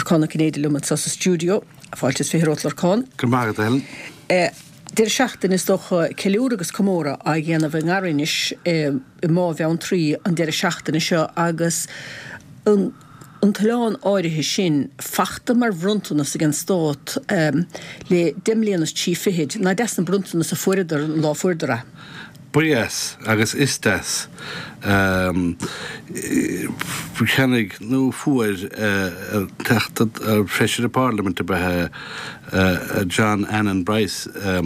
Con Canadian Lumen sa studio, fáiltis fi Rotlar Con. Gymagad Helen. Dy'r siachtan is doch celiwragus cymora a gena fy ngarinis mo fewn tri ond dy'r siachtan isio agus yn talán áirithe sin fachta mar bhruntanas a gan stát le dimlíonas tí fihid na desan bruntanas a fuirdar an lá fuirdara. Yes, agus is das. Bhuicheannig nó fuair teachtad Freisir Parliament be John Annan Bryce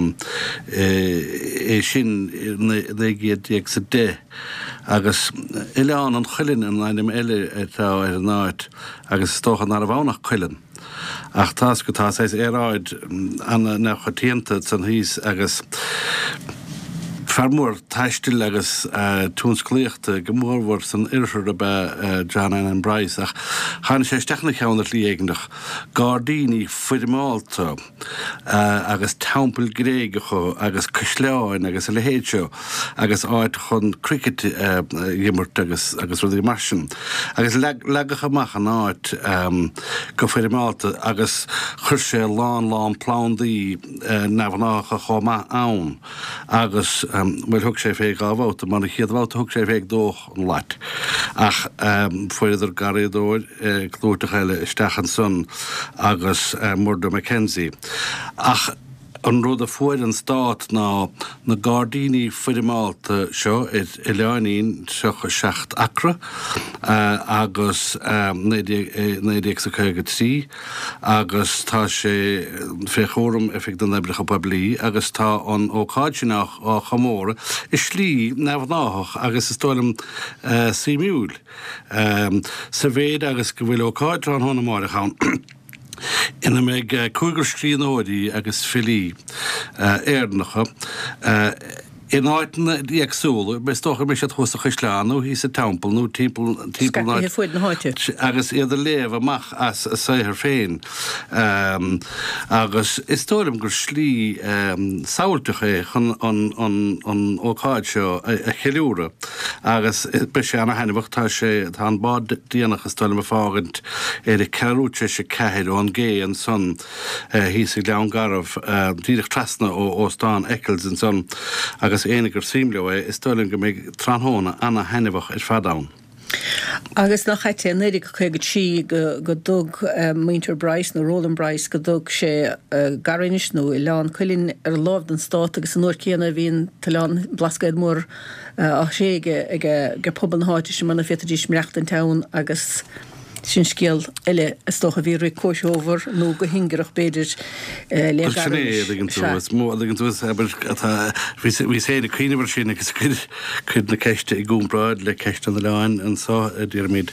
sin géad sa dé agus ileán an chuilin an ainim eile atá an náid agus stóchan ar a bhánach chuilin. Ach tás go tá éis éráid anna na chotíanta san hís agus Farmór taistil agus túnscléochta gomórhór san irisir be John Annan Bryce ach chan sé stechna cheannar lí éigendach Gardíní fuidimáalta agus tampil gréigecho agus cysleáin agus a lehéitseo agus áid chun cricket gimmert agus rudí marsin agus legacha mach an áid go fuidimáalta agus chur sé lán plándaí nefnácha chomá ann agus Well hug sé féig ábháta, man chéad bháta hug sé féig dóch an leit. Ach fuidir garéadóir glúirteach eile istechan son agus Murdo Mackenzie. Ach an rud a fuair an stát na Gardíní fuidimáalta seo i leanín seocha seacht acra agus 1953 agus tá sé féchórum effect an ebricha bablí agus tá an ócáidsinach á chamóra is slí nefnáthach agus is tólam símiúil. Sa bhéad agus go bhfuil ócáid an honna máire chán Ina meg cúigur scrín óidí agus filí éarnacha in áitna díagsúla, be stocha mé sé thusta chuisleánú, hí sa tampel, nó típil agus iad a léh amach as a saithar féin. Agus is tórim gur slí saoilteach chun an ócáid seo a cheiliúra. Agus be sé anna henimach tá sé tá an bád díanach is tólim a fágant de ceúte sé ceir ó an gé an son hí sig lean garmh díadach trasna ó Stán Eccles an son agus éinigur símleo is tólim go méid tranhóna anna henimach fadán. Agus nach chaite néidir chuige tí go dug Minter Bryce nó Roland Bryce go dug sé garinis nó i leán chuilinn ar lábh an stát agus an uair céanna bhíon talán blascaid mór á sé ag pobal na háite sem manna fétadí smireacht an tán agus sin scéal eile is tócha bhí roií cóisióver nó go hingeach beidir le hí sé a cuiinehar sin agus chud na ceiste i gúnbráid le ceiste an leáin an sá a dtíirmid.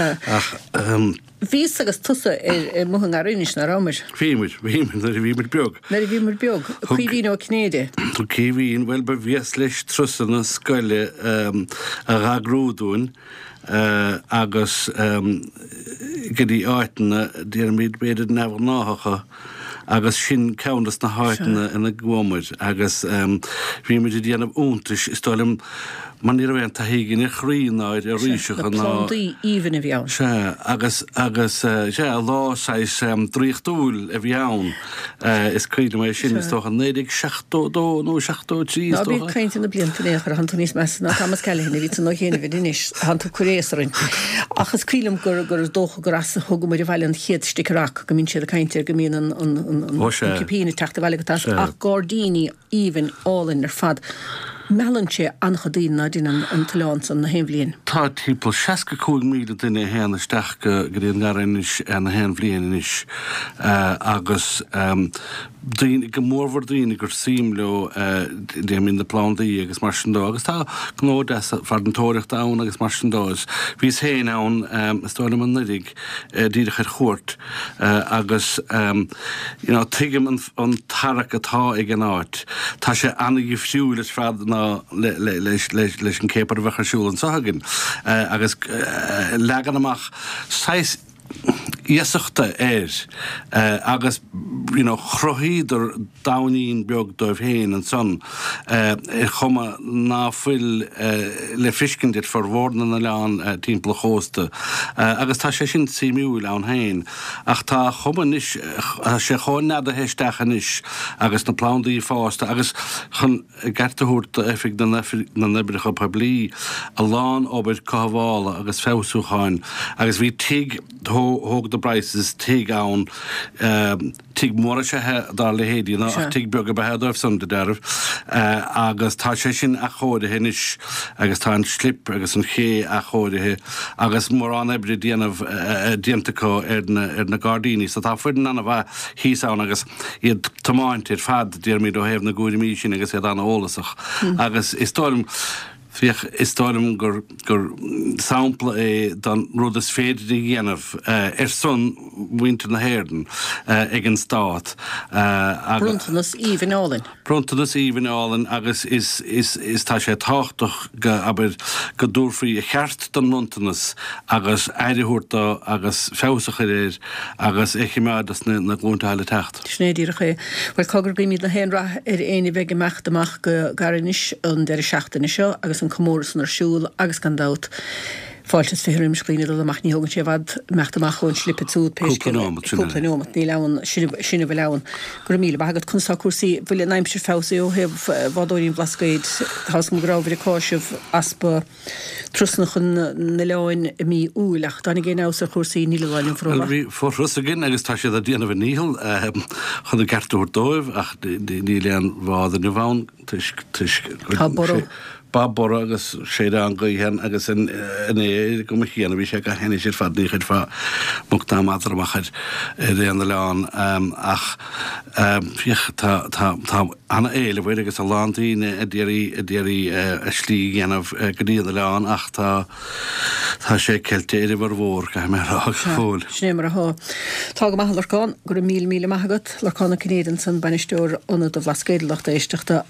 Vís agus tusa mu an arínis na rámir. Bhímid beag. Na bhímid beag, chuhín ó Cnéide. Cíhín bhfuil be bhías leis trusan na scoile a ragrúdún agus gydí áitna dtíirmid beidir nefar náhacha agus sin ceannas na háitna ina ghuamuid agus bhímid i dhéanamh úntais is tólim man ar bhéan taigin i chrínáid a ríiseach an plándaí íhan a bheann. Agus lásáis dríochtúil a bheann is cuiide mé sin is tócha 9 nó 7 Ná bhí cainte na bliantanéachar a hantaníos measna Thomas Callaghan bhí nó chéanana bhí inis hananta choréasarain. Achas cuilam gur dócha gur as thugam mar a bhile an chéad stickeach go mín siad a cainte go mín an cipína teachta bhile go ach Gardíní íhan álinn ar fad. Melan sé anchadín na dín an talán san na héimhlíon. Tá típil 62,000 duine héanana isteach go dtíon garinis na héimhlíon inis agus go mórhar daoine gur síimleo déim na plándaí agus mar sin dó agus tá gnód far an tóireacht ann agus mar sin dós. Bhís héin ann stála man nudig díadach ar chuirt agus tuigim an tarach atá ag an áit. Tá sé anna go fiúil is fad leis an cépar bhecharsúil an sahagan agus legan amach iasachta agus chrohíidir daín beag dóibh héin an son chuma náfuil le fiscin dit forhórna na leán timppla chósta agus tá sé sin simú le an hain ach tá chuma is sé cháin nada héistechan is agus na plándaí fásta agus chun gertaút effik na nebricha pablí a lán obair cahála agus féúcháin agus bhí tig hóg de Bryce tig an tig mór se dá le hédí ach tig bega behedorh san de derh agus tá sé sin a chóide hinnis agus tá an slip agus an ché a chóidethe agus mór an ebre déanamh diantacó na Gardini so tá fuidan anna bheith híos an agus iad tamáint ir fad déir míad ó héh na gúri mí sin agus iad anna ólasach agus is stoilm gur sampla dan rud is féidir í dhéanamh son winter na Héirden ag an stát. Bruntanas Even Allen agus is tá sé táchtach go dúrfaí a cheart don Montanas agus éidirúirta agus féusach agus échimeadas na glúnta heile techt. Snédíire ché, bhfuil cogur gimíad na héanra éine bheith gemecht amach go garanis an deir seachtainna seo agus an comórsan ar siúil agus gan dát. Fáiltas fihirim scríine amach ní hogann sé bhd meachtamach chun slippe túd Cúplanómat ní leann sinna bh leann gur míle bagad chunsa cuasaí bhfuil naimse fésaí ó hebh bhádóirín blascaid has go grábhir cóisih aspa trusnachan na leáin mí úlach dána gé ás a cuasaí níle bháilin fróla. Fórrus agin agus tá sé a díanamh níhil chun a ceartúir dóibh ach ní lean bhád na bhain Bor agus sé an go hen agus in go chéanana bhí sé go henna sé fadní chuid fá muchtá mátarachchad an leán ach tá anna éile bhfuir agus a lántaíine a déirí slí ghéanamh goíad leán ach tá sé ceiltéidir bhar mhór go mé fóil. Snémar ath. Tá go maithlarcáin gur mí maigad lecánna Canadian san banisteúr anna do bhlascéideachta éisteachta